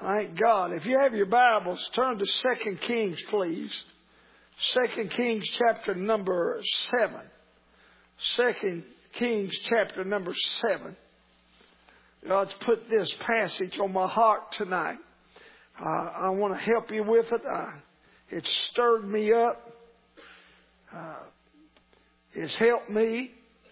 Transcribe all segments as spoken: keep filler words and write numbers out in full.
Thank God. If you have your Bibles, turn to Second Kings, please. Second Kings chapter number seven. Second Kings chapter number seven. God's put this passage on my heart tonight. Uh, I want to help you with it. Uh, it stirred me up. Uh, it's helped me.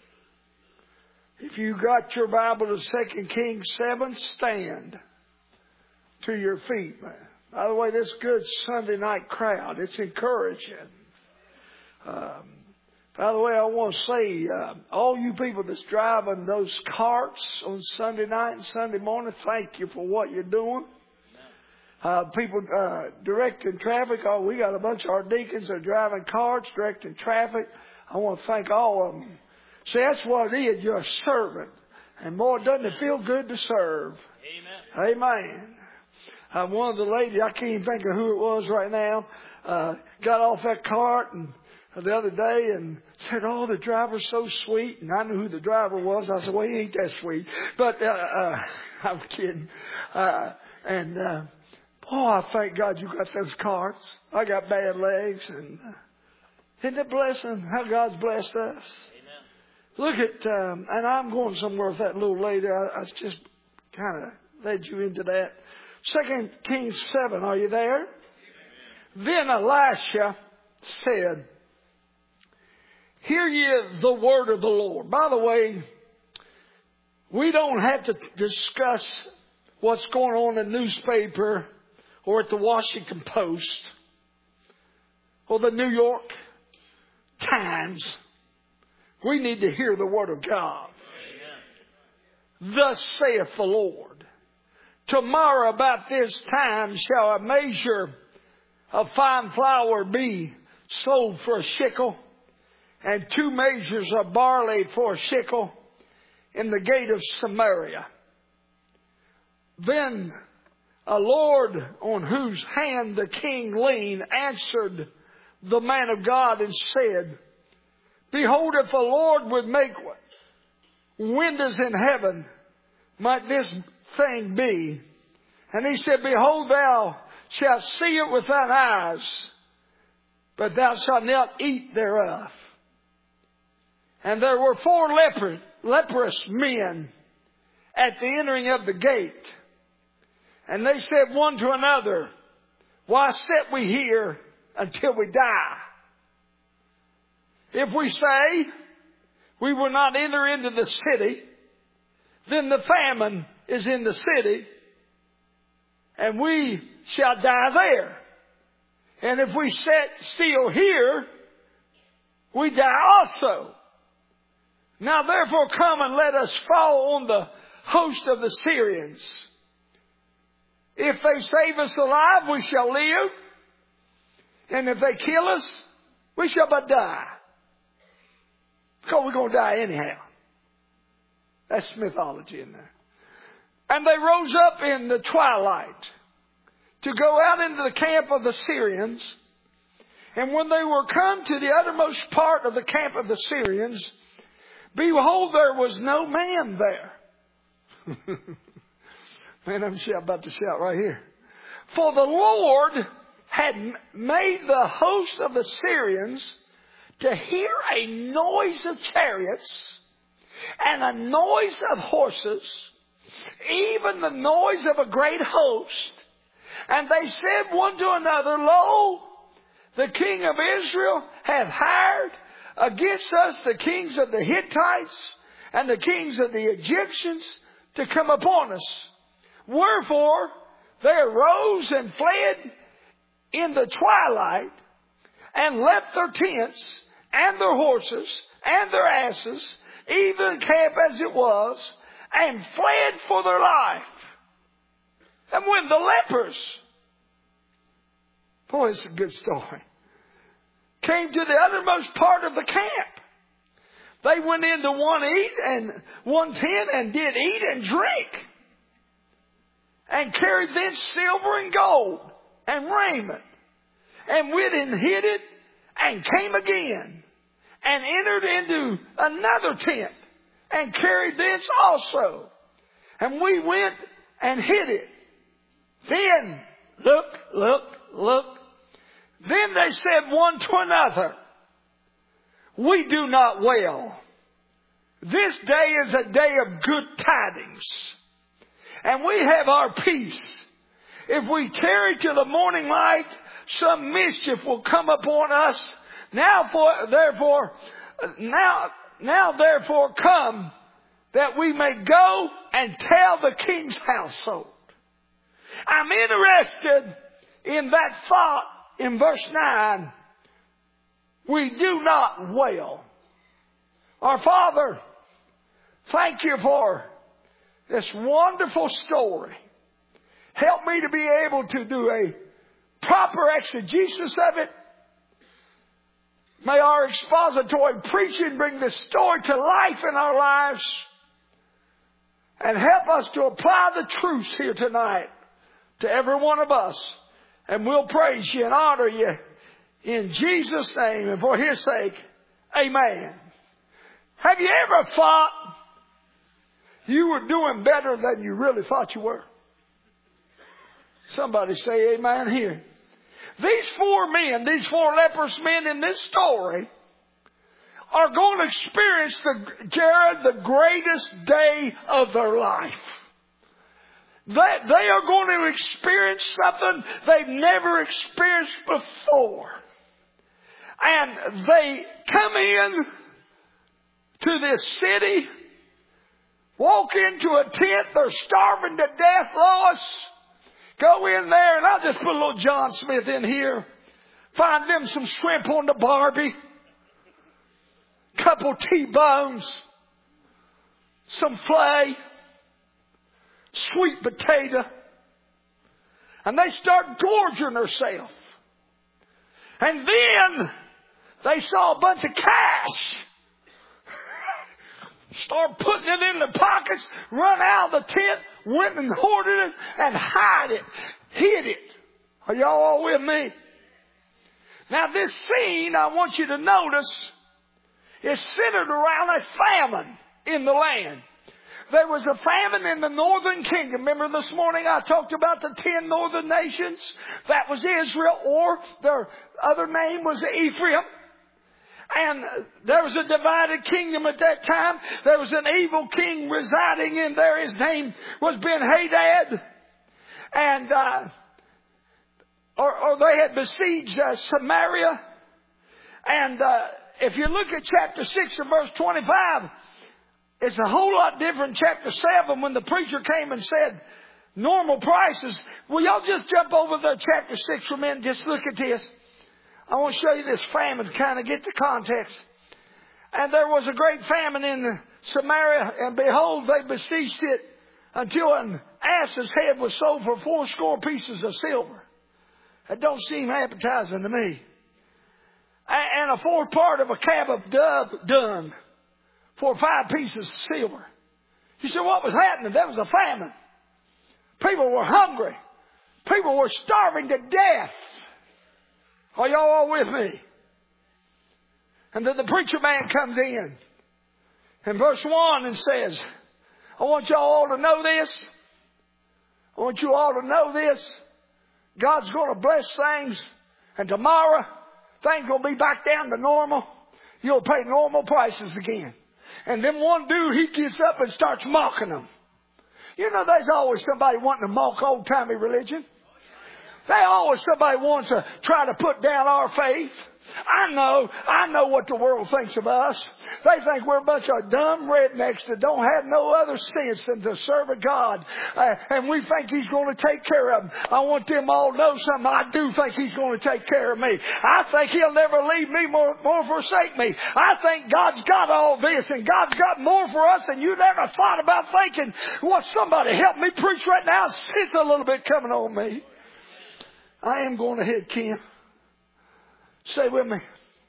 If you got your Bible to Second Kings seven, stand to your feet, man. By the way, this good Sunday night crowd, it's encouraging. Um, by the way, I want to say, uh, all you people that's driving those carts on Sunday night and Sunday morning, thank you for what you're doing. Uh, people uh, directing traffic. Oh, we got a bunch of our deacons that are driving carts, directing traffic. I want to thank all of them. See, that's what it is. You're a servant. And boy, doesn't it feel good to serve? Amen. Amen. Uh, one of the ladies, I can't even think of who it was right now, uh, got off that cart and the other day and said, "Oh, the driver's so sweet." And I knew who the driver was. I said, "Well, he ain't that sweet." But uh, uh, I'm kidding. Uh, and uh, boy, I thank God you got those carts. I got bad legs, and uh, isn't it a blessing how God's blessed us? Amen. Look at, um, and I'm going somewhere with that little lady. I, I just kind of led you into that. Second Kings seven, are you there? Amen. Then Elisha said, "Hear ye the word of the Lord." By the way, we don't have to discuss what's going on in the newspaper or at the Washington Post or the New York Times. We need to hear the word of God. Amen. Thus saith the Lord, tomorrow about this time shall a measure of fine flour be sold for a shekel, and two measures of barley for a shekel in the gate of Samaria. Then a Lord on whose hand the king leaned answered the man of God and said, "Behold, if the Lord would make windows in heaven, might this thing be?" And he said, "Behold, thou shalt see it with thine eyes, but thou shalt not eat thereof." And there were four leper, leprous men at the entering of the gate. And they said one to another, "Why sit we here until we die? If we say we will not enter into the city, then the famine is in the city, and we shall die there. And if we sit still here, we die also. Now therefore come and let us fall on the host of the Syrians. If they save us alive, we shall live. And if they kill us, we shall but die. Because we're going to die anyhow." That's mythology in there. And they rose up in the twilight to go out into the camp of the Syrians. And when they were come to the uttermost part of the camp of the Syrians, behold, there was no man there. Man, I'm about to shout right here. For the Lord had made the host of the Syrians to hear a noise of chariots and a noise of horses, even the noise of a great host. And they said one to another, "Lo, the king of Israel hath hired against us the kings of the Hittites and the kings of the Egyptians to come upon us." Wherefore they arose and fled in the twilight and left their tents and their horses and their asses, even camp as it was, and fled for their life. And when the lepers, boy, it's a good story, came to the uttermost part of the camp, they went into one eat and one tent and did eat and drink, and carried thence silver and gold and raiment, and went and hid it, and came again, and entered into another tent, and carried thence also. And we went and hid it. Then, look, look, look. Then they said one to another, we do not well. This day is a day of good tidings, and we have our peace. If we tarry till the morning light, some mischief will come upon us. Now, for, therefore, now, now therefore come, that we may go and tell the king's household. I'm interested in that thought in verse nine. We do not wail. Our Father, thank you for this wonderful story. Help me to be able to do a proper exegesis of it. May our expository preaching bring this story to life in our lives. And help us to apply the truths here tonight to every one of us. And we'll praise you and honor you in Jesus' name and for His sake. Amen. Have you ever thought you were doing better than you really thought you were? Somebody say amen here. These four men, these four leprous men in this story are going to experience, the, Jared, the greatest day of their life. They, they are going to experience something they've never experienced before. And they come in to this city, walk into a tent, they're starving to death, Lois. Go in there, and I'll just put a little John Smith in here. Find them some shrimp on the Barbie. Couple T-bones. Some flay. Sweet potato. And they start gorging themselves. And then they saw a bunch of cash. Start putting it in the pockets, run out of the tent, went and hoarded it, and hide it, hid it. Are y'all all with me? Now this scene, I want you to notice, is centered around a famine in the land. There was a famine in the northern kingdom. Remember this morning I talked about the ten northern nations? That was Israel, or their other name was Ephraim. And there was a divided kingdom at that time. There was an evil king residing in there. His name was Ben-Hadad. And, uh, or, or they had besieged uh, Samaria. And uh, if you look at chapter six and verse twenty-five, it's a whole lot different. Chapter seven, when the preacher came and said, normal prices. Will y'all just jump over to chapter six for a minute and just look at this? I want to show you this famine to kind of get the context. And there was a great famine in Samaria, and behold, they besieged it until an ass's head was sold for four score pieces of silver. That don't seem appetizing to me. And a fourth part of a cab of dove dung for five pieces of silver. You said, what was happening? That was a famine. People were hungry. People were starving to death. Are y'all all with me? And then the preacher man comes in in verse one and says, I want y'all all to know this. I want you all to know this. God's going to bless things. And tomorrow, things will be back down to normal. You'll pay normal prices again. And then one dude, he gets up and starts mocking them. You know, there's always somebody wanting to mock old-timey religion. There's always somebody wants to try to put down our faith. I know, I know what the world thinks of us. They think we're a bunch of dumb rednecks that don't have no other sense than to serve a God. Uh, and we think He's going to take care of them. I want them all to know something. I do think He's going to take care of me. I think He'll never leave me nor, nor forsake me. I think God's got all this and God's got more for us than you never thought about thinking. Well, somebody help me preach right now. It's a little bit coming on me. I am going ahead, Kim. Stay with me.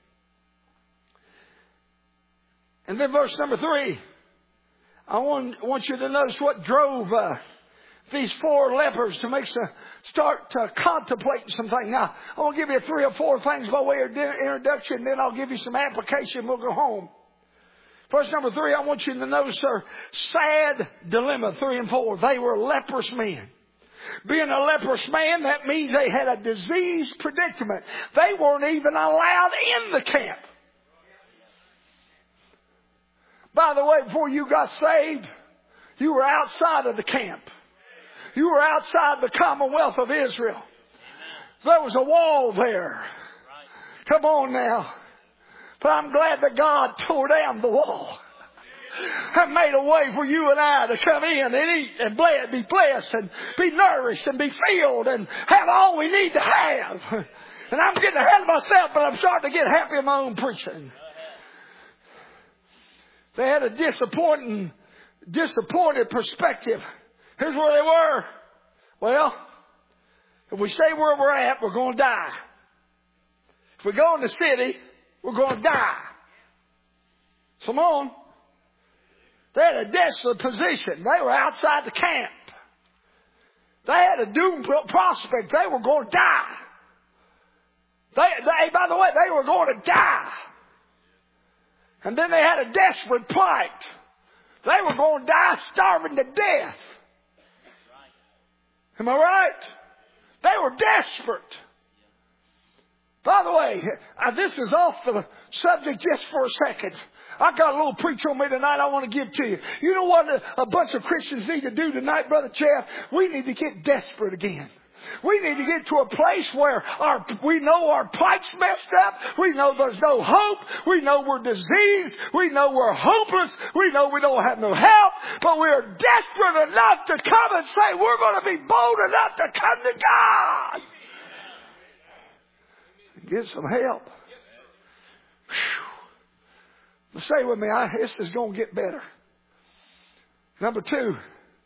And then verse number three. I want, I want you to notice what drove uh, these four lepers to make some, start to contemplate something. Now, I want to give you three or four things by way of introduction, then I'll give you some application. We'll go home. Verse number three, I want you to notice their sad dilemma, three and four. They were leprous men. Being a leprous man, that means they had a disease predicament. They weren't even allowed in the camp. By the way, before you got saved, you were outside of the camp. You were outside the Commonwealth of Israel. There was a wall there. Come on now. But I'm glad that God tore down the wall and made a way for you and I to come in and eat and be blessed and be nourished and be filled and have all we need to have. And I'm getting ahead of myself, but I'm starting to get happy in my own preaching. They had a disappointing, disappointed perspective. Here's where they were. Well, if we stay where we're at, we're going to die. If we go in the city, we're going to die. Come on. They had a desolate position. They were outside the camp. They had a doomed prospect. They were going to die. They, they, by the way, they were going to die. And then they had a desperate plight. They were going to die starving to death. Am I right? They were desperate. By the way, this is off the subject just for a second. I got a little preach on me tonight I want to give to you. You know what a, a bunch of Christians need to do tonight, Brother Jeff? We need to get desperate again. We need to get to a place where our, we know our plights messed up. We know there's no hope. We know we're diseased. We know we're hopeless. We know we don't have no help. But we're desperate enough to come and say we're going to be bold enough to come to God. Get some help. Whew. Say with me, I, this is going to get better. Number two,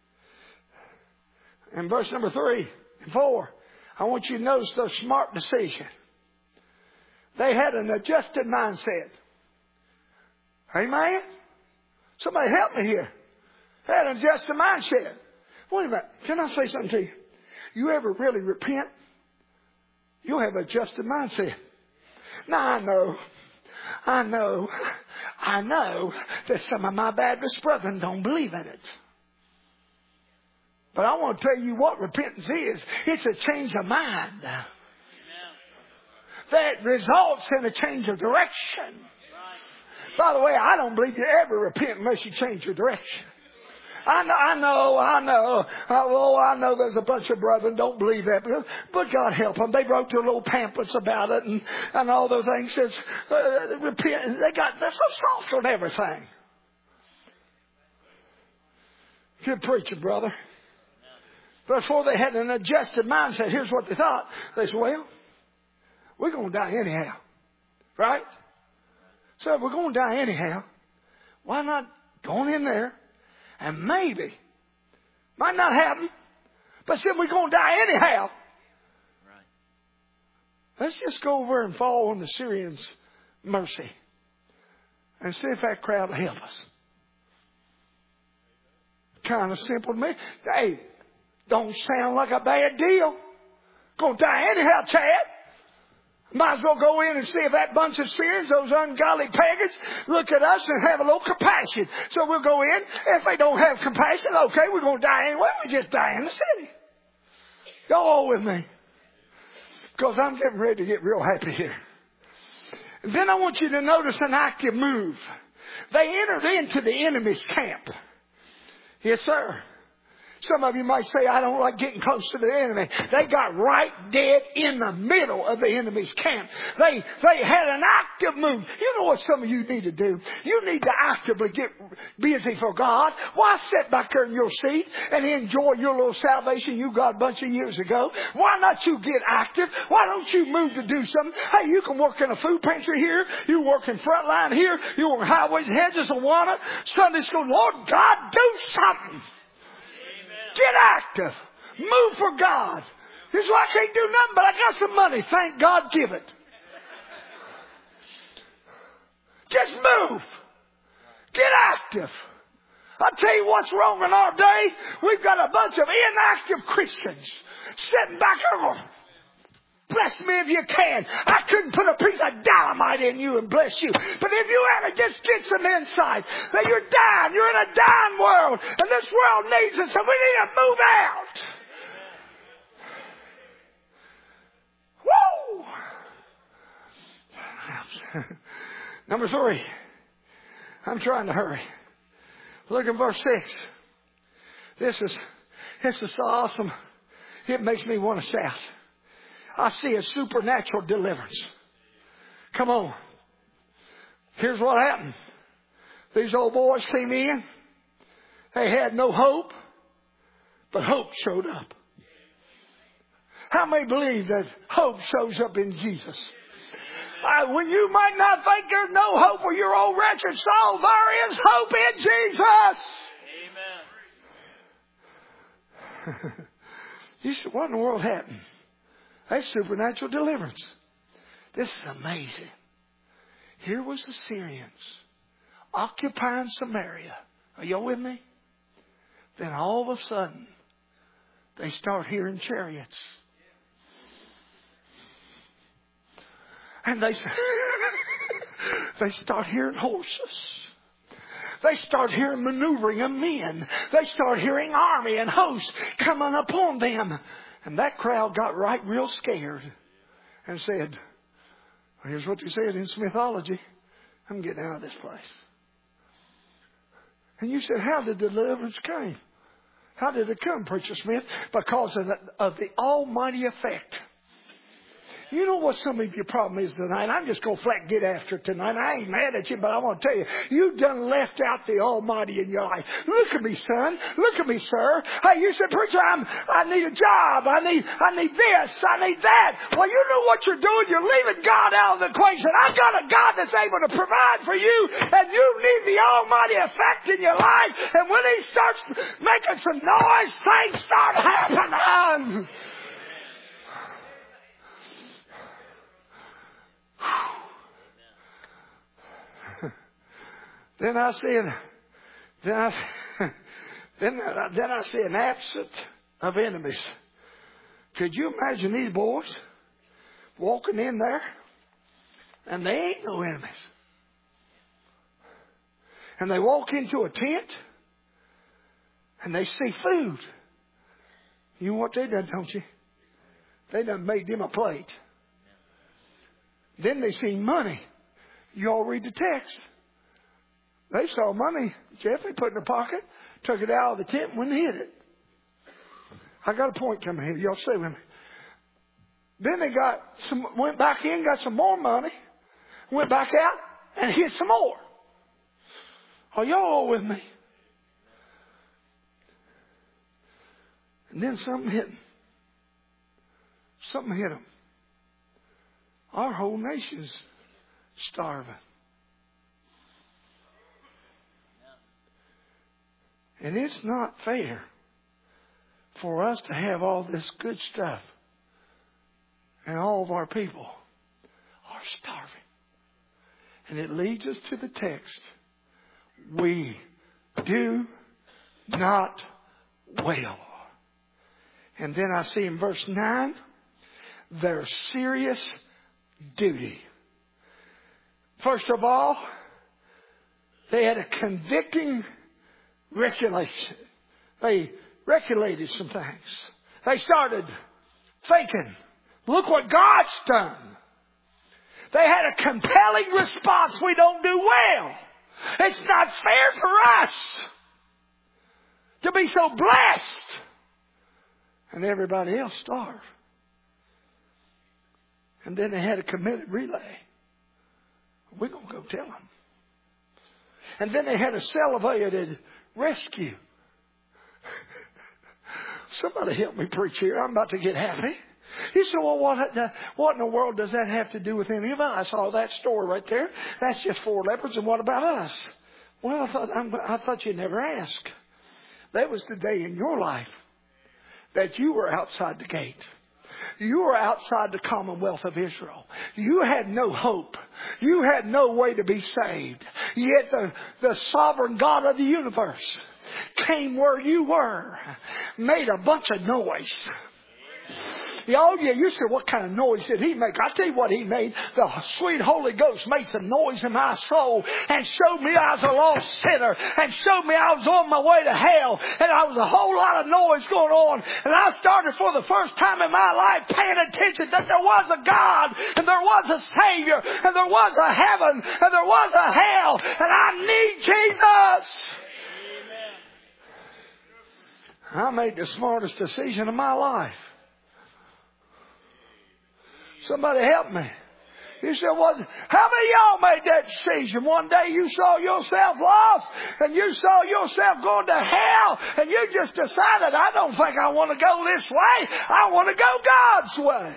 in verse number three and four, I want you to notice the smart decision. They had an adjusted mindset. Amen? Somebody help me here. They had an adjusted mindset. Wait a minute. Can I say something to you? You ever really repent? You'll have an adjusted mindset. Now I know, I know, I know that some of my Baptist brethren don't believe in it. But I want to tell you what repentance is. It's a change of mind. Amen. That results in a change of direction. Right. By the way, I don't believe you ever repent unless you change your direction. I know, I know, I know. Oh, I know there's a bunch of brethren don't believe that. But God help them. They wrote their little pamphlets about it and, and all those things. Says, uh, repent. They got, they're so soft on everything. Good preaching, brother. Before they had an adjusted mindset, here's what they thought. They said, well, we're going to die anyhow. Right? So if we're going to die anyhow, why not go in there? And maybe, might not happen, but said we're going to die anyhow. Right. Let's just go over and fall on the Syrians' mercy and see if that crowd will help us. Kind of simple to me. Hey, don't sound like a bad deal. Going to die anyhow, Chad. Might as well go in and see if that bunch of Syrians, those ungodly pagans, look at us and have a little compassion. So we'll go in. If they don't have compassion, okay, we're going to die anyway. We just die in the city. Go on with me. Because I'm getting ready to get real happy here. And then I want you to notice an active move. They entered into the enemy's camp. Yes, sir. Some of you might say, I don't like getting close to the enemy. They got right dead in the middle of the enemy's camp. They, they had an active move. You know what some of you need to do? You need to actively get busy for God. Why sit back there in your seat and enjoy your little salvation you got a bunch of years ago? Why not you get active? Why don't you move to do something? Hey, you can work in a food pantry here. You work in front line here. You work in highways and hedges and water. Sunday school. Lord God, do something. Get active. Move for God. This is why I can't do nothing, but I got some money. Thank God, give it. Just move. Get active. I'll tell you what's wrong in our day. We've got a bunch of inactive Christians sitting back there going, bless me if you can. I couldn't put a piece of dynamite in you and bless you. But if you ever just get some insight that you're dying, you're in a dying world, and this world needs us, and we need to move out. Number three. I'm trying to hurry. Look at verse six. This is, this is so awesome. It makes me want to shout. I see a supernatural deliverance. Come on. Here's what happened. These old boys came in. They had no hope, but hope showed up. How many believe that hope shows up in Jesus? Uh, when you might not think there's no hope for your old wretched soul, there is hope in Jesus. Amen. You said, what in the world happened? That's supernatural deliverance. This is amazing. Here was the Syrians occupying Samaria. Are y'all with me? Then all of a sudden, they start hearing chariots. And they, they start hearing horses. They start hearing maneuvering of men. They start hearing army and hosts coming upon them. And that crowd got right real scared and said, well, here's what you said in Smithology. I'm getting out of this place. And you said, how did the deliverance come? How did it come, Preacher Smith? Because of the, of the almighty effect. You know what some of your problem is tonight? I'm just going to flat get after it tonight. I ain't mad at you, but I want to tell you, you've done left out the Almighty in your life. Look at me, son. Look at me, sir. Hey, you said, preacher, I'm, I need a job. I need, I need this. I need that. Well, you know what you're doing? You're leaving God out of the equation. I've got a God that's able to provide for you, and you need the Almighty effect in your life. And when He starts making some noise, things start happening. Then I see an, then I, then, then I see an absence of enemies. Could you imagine these boys walking in there and they ain't no enemies? And they walk into a tent and they see food. You know what they done, don't you? They done made them a plate. Then they see money. You all read the text. They saw money Jeffrey put in their pocket, took it out of the tent and went and hid it. I got a point coming here. Y'all stay with me. Then they got some, went back in, got some more money, went back out and hid some more. Are y'all all with me? And then something hit them. Something hit them. Our whole nation's starving. And it's not fair for us to have all this good stuff and all of our people are starving. And it leads us to the text. We do not well. And then I see in verse nine, their serious duty. First of all, they had a convicting regulation. They regulated some things. They started thinking, look what God's done. They had a compelling response. We don't do well. It's not fair for us to be so blessed and everybody else starve. And then they had a committed relay. We're going to go tell them. And then they had a celebrated rescue. Somebody help me preach here. I'm about to get happy. You said, well, what, what in the world does that have to do with any of us? I saw that story right there. That's just four lepers, and what about us? Well, I thought, I thought you'd never ask. That was the day in your life that you were outside the gate. You were outside the commonwealth of Israel. You had no hope. You had no way to be saved. Yet the, the sovereign God of the universe came where you were, made a bunch of noise. Oh, yeah, you said, what kind of noise did he make? I'll tell you what he made. The sweet Holy Ghost made some noise in my soul and showed me I was a lost sinner and showed me I was on my way to hell. And there was a whole lot of noise going on. And I started for the first time in my life paying attention that there was a God and there was a Savior and there was a heaven and there was a hell. And I need Jesus. I made the smartest decision of my life. Somebody help me. You said, was how many of y'all made that decision? One day you saw yourself lost and you saw yourself going to hell and you just decided, I don't think I want to go this way. I want to go God's way.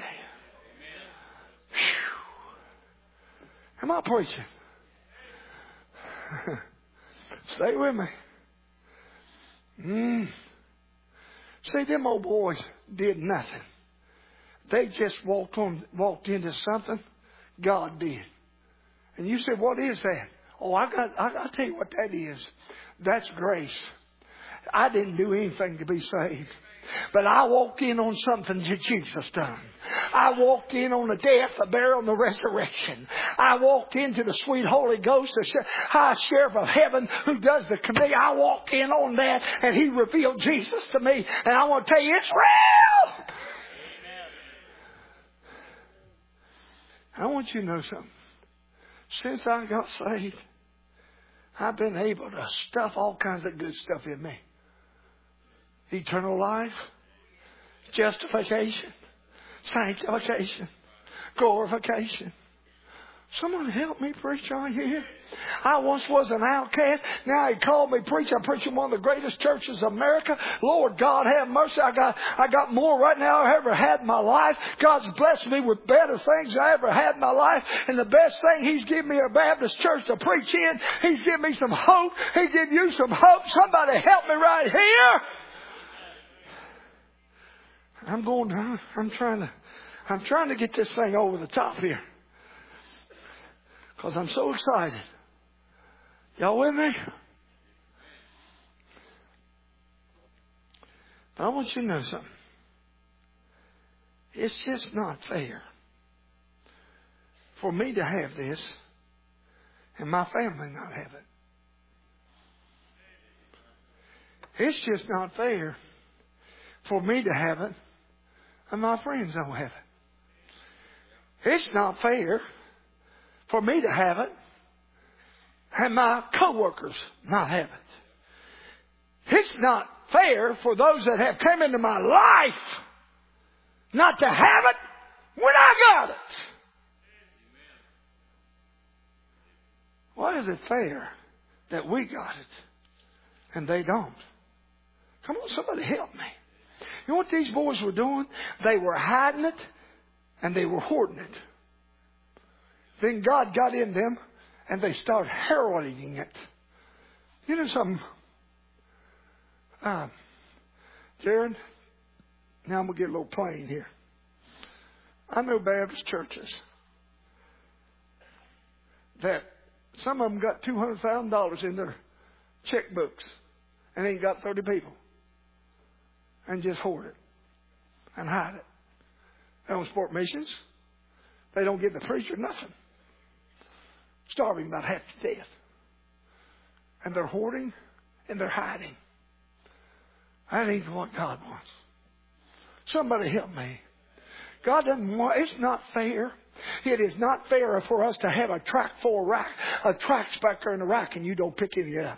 Whew. Am I preaching? Stay with me. Mm. See, them old boys did nothing. They just walked on, walked into something God did. And you said, what is that? Oh, I got, I, I'll tell you what that is. That's grace. I didn't do anything to be saved. But I walked in on something that Jesus done. I walked in on the death, the burial, and the resurrection. I walked into the sweet Holy Ghost, the high sheriff of heaven who does the committee. I walked in on that and he revealed Jesus to me. And I want to tell you, it's real. I want you to know something. Since I got saved, I've been able to stuff all kinds of good stuff in me. Eternal life, justification, sanctification, glorification. Someone help me preach right here. I once was an outcast. Now he called me preach. I'm preaching one of the greatest churches of America. Lord God have mercy. I got I got more right now than I ever had in my life. God's blessed me with better things than I ever had in my life. And the best thing, He's given me a Baptist church to preach in. He's given me some hope. He given you some hope. Somebody help me right here. I'm going to, I'm trying to, I'm trying to get this thing over the top here. Because I'm so excited. Y'all with me? But I want you to know something. It's just not fair for me to have this and my family not have it. It's just not fair for me to have it and my friends don't have it. It's not fair for me to have it and my coworkers not have it. It's not fair for those that have come into my life not to have it when I got it. Why is it fair that we got it and they don't? Come on, somebody help me. You know what these boys were doing? They were hiding it and they were hoarding it. Then God got in them and they started heralding it. You know something? Uh, Jared, now I'm going to get a little plain here. I know Baptist churches that some of them got two hundred thousand dollars in their checkbooks and ain't got thirty people. And just hoard it and hide it. They don't support missions. They don't give the preacher nothing. Starving about half to death. And they're hoarding and they're hiding. That ain't what God wants. Somebody help me. God doesn't want, it's not fair. It is not fair for us to have a track full of rack, a tracks back there in the rack and you don't pick any up.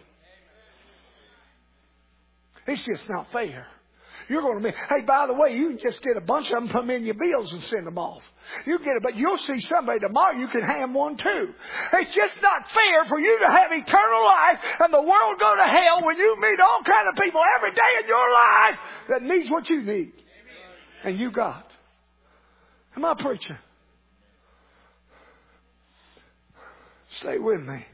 It's just not fair. You're going to be, hey, by the way, you can just get a bunch of them, put them in your bills and send them off. You get it, but you'll see somebody tomorrow, you can hand one too. It's just not fair for you to have eternal life and the world go to hell when you meet all kind of people every day in your life that needs what you need. And you got. Am I preaching? Stay with me.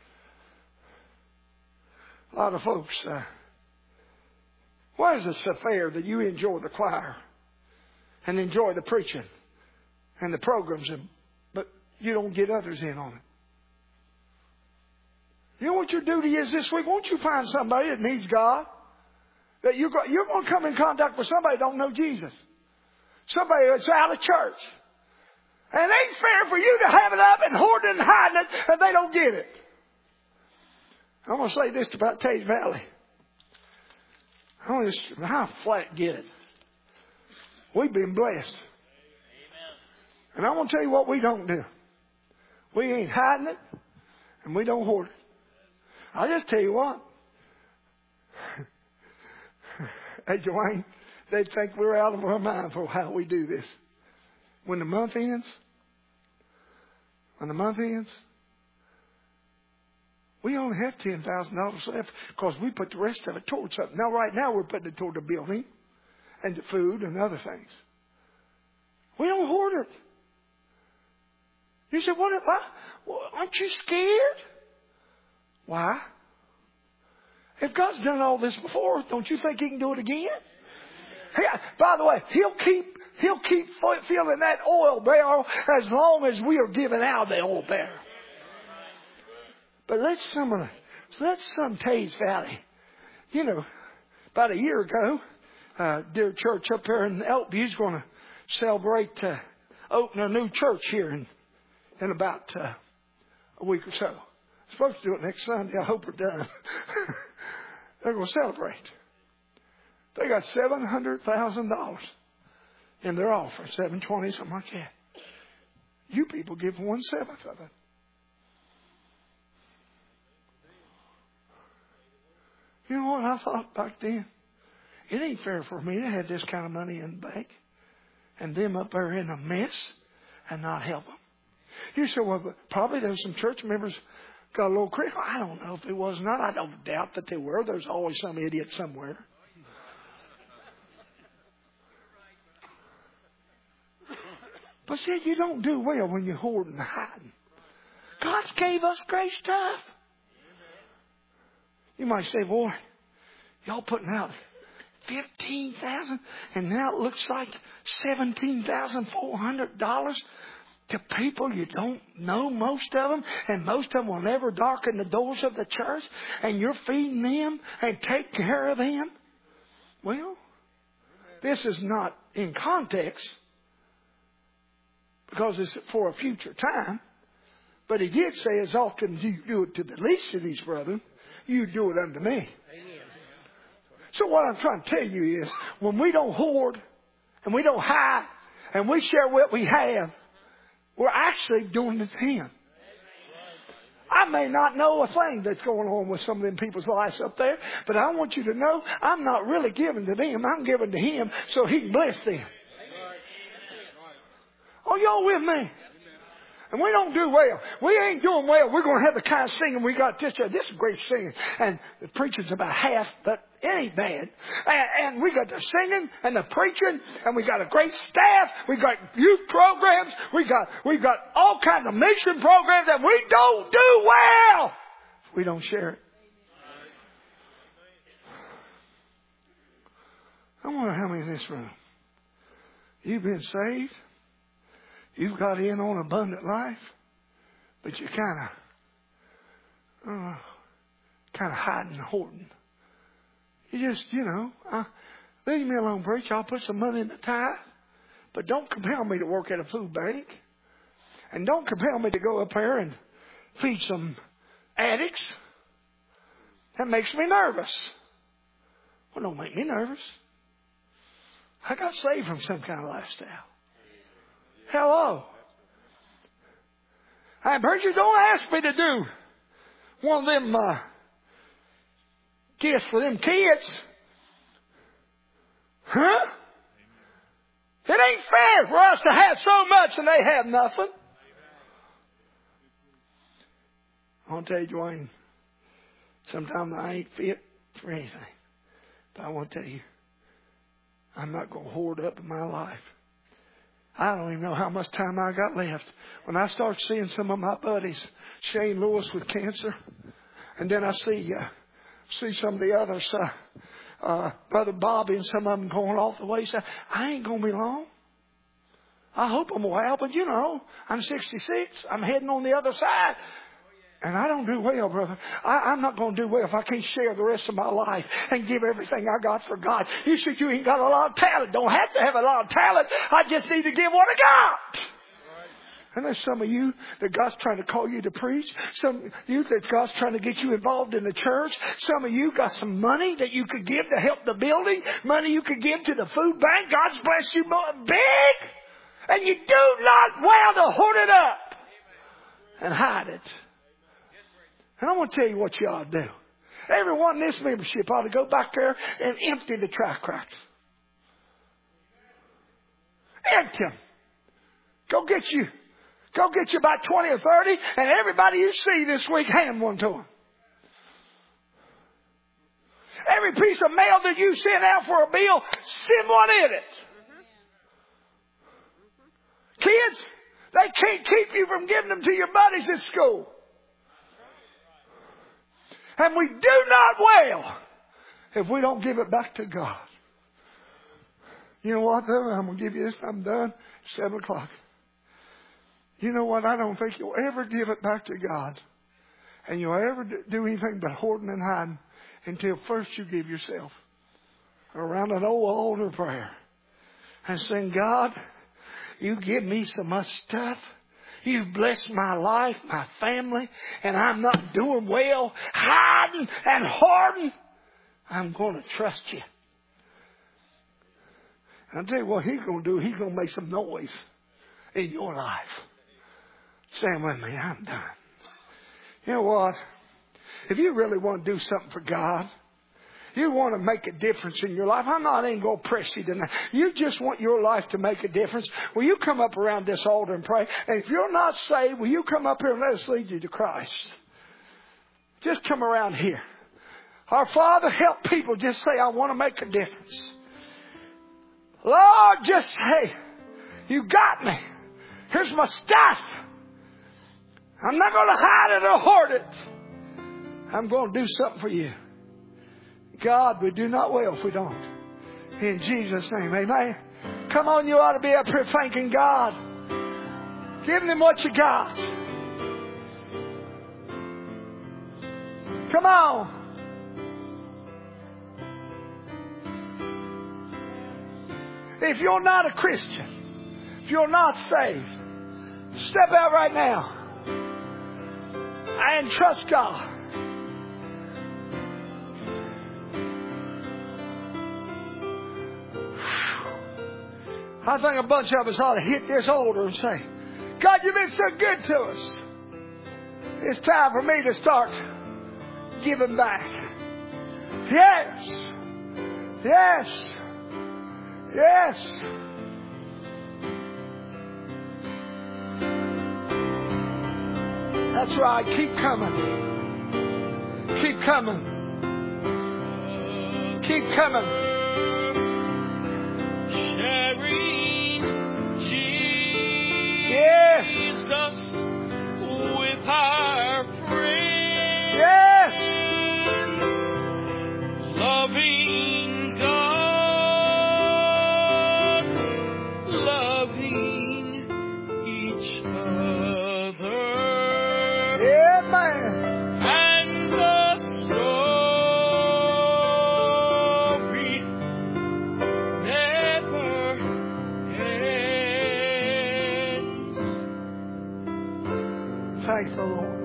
A lot of folks, uh, why is it so fair that you enjoy the choir and enjoy the preaching and the programs, and, but you don't get others in on it? You know what your duty is this week? Won't you find somebody that needs God? That you go, you're going to come in contact with somebody that don't know Jesus. Somebody that's out of church. And it ain't fair for you to have it up and hoard it and hide it, and they don't get it. I'm going to say this about Tage Valley. I want to how flat get it. We've been blessed. Amen. And I want to tell you what we don't do. We ain't hiding it, and we don't hoard it. I'll just tell you what. Hey, Dwayne, they think we're out of our mind for how we do this. When the month ends, when the month ends, we only have ten thousand dollars left because we put the rest of it towards something. Now, right now, we're putting it toward the building and the food and other things. We don't hoard it. You said, what? Why? Aren't you scared? Why? If God's done all this before, don't you think He can do it again? Hey, by the way, He'll keep He'll keep filling that oil barrel as long as we are giving out the oil barrel. But let's some of the, let's some Tage Valley. You know, about a year ago, uh, dear church up there in Elkview's going to celebrate uh, open a new church here in in about uh, a week or so. I'm supposed to do it next Sunday. I hope we're done. They're going to celebrate. They got seven hundred thousand dollars in their offering, seven twenty, something like that. You people give one seventh of it. You know what I thought back then? It ain't fair for me to have this kind of money in the bank and them up there in a mess and not help them. You say, well, probably there's some church members got a little critical. I don't know if it was not. I don't doubt that they were. There's always some idiot somewhere. But see, you don't do well when you're hoarding and hiding. God's gave us great stuff. You might say, boy, y'all putting out fifteen thousand dollars and now it looks like seventeen thousand four hundred dollars to people you don't know, most of them, and most of them will never darken the doors of the church, and you're feeding them and taking care of them. Well, this is not in context because it's for a future time, but He did say, as often as you do it to the least of these brethren, you do it unto me. So what I'm trying to tell you is, when we don't hoard and we don't hide and we share what we have, we're actually doing it to Him. I may not know a thing that's going on with some of them people's lives up there, but I want you to know I'm not really giving to them. I'm giving to Him so He can bless them. Oh, y'all with me? And we don't do well. We ain't doing well. We're going to have the kind of singing we got this year. This is great singing. And the preaching's about half, but it ain't bad. And, and we got the singing and the preaching, and we got a great staff. We got youth programs. We got we got all kinds of mission programs, and we don't do well if we don't share it. I wonder how many in this room. You've been saved. You've got in on abundant life, but you're kind of, uh, kind of hiding and hoarding. You just, you know, uh, leave me alone, preach. I'll put some money in the tithe, but don't compel me to work at a food bank, and don't compel me to go up there and feed some addicts. That makes me nervous. Well, don't make me nervous. I got saved from some kind of lifestyle. Hello. Hey, preacher, don't ask me to do one of them uh, gifts for them kids. Huh? It ain't fair for us to have so much and they have nothing. I want to tell you, Dwayne, sometimes I ain't fit for anything. But I want to tell you, I'm not going to hoard up in my life. I don't even know how much time I got left. When I start seeing some of my buddies, Shane Lewis with cancer, and then I see uh, see some of the others, uh, uh, Brother Bobby and some of them going off the wayside, I ain't going to be long. I hope I'm a while, but you know, I'm sixty-six. I'm heading on the other side. And I don't do well, brother. I, I'm not going to do well if I can't share the rest of my life and give everything I got for God. You said you ain't got a lot of talent. Don't have to have a lot of talent. I just need to give what I got. And there's some of you that God's trying to call you to preach. Some of you that God's trying to get you involved in the church. Some of you got some money that you could give to help the building. Money you could give to the food bank. God's blessed you big. And you do not well to hoard it up and hide it. And I want to tell you what you ought to do. Everyone in this membership ought to go back there and empty the tract racks. Empty them. Go get you. Go get you about twenty or thirty, and everybody you see this week, hand one to them. Every piece of mail that you send out for a bill, send one in it. Kids, they can't keep you from giving them to your buddies at school. And we do not well if we don't give it back to God. You know what, though? I'm going to give you this. I'm done. Seven o'clock. You know what? I don't think you'll ever give it back to God. And you'll ever do anything but hoarding and hiding until first you give yourself around an old altar prayer and saying, God, you give me so much stuff. You've blessed my life, my family, and I'm not doing well, hiding and hoarding. I'm going to trust you. And I'll tell you what He's going to do. He's going to make some noise in your life. Saying with me, I'm done. You know what? If you really want to do something for God, you want to make a difference in your life. I'm not ain't going to press you tonight. You just want your life to make a difference. Will you come up around this altar and pray? And if you're not saved, will you come up here and let us lead you to Christ? Just come around here. Our Father, help people just say, I want to make a difference. Lord, just, hey, you got me. Here's my stuff. I'm not going to hide it or hoard it. I'm going to do something for you. God, we do not well if we don't. In Jesus' name, amen. Come on, you ought to be up here thanking God. Giving Him what you got. Come on. If you're not a Christian, if you're not saved, step out right now and trust God. I think a bunch of us ought to hit this altar and say, God, you've been so good to us. It's time for me to start giving back. Yes. Yes. Yes. That's right. Keep coming. Keep coming. Keep coming. Yes. Jesus with our friends. Yes. Loving God, loving each other. Yeah, man. And the story never ends. Thank the Lord.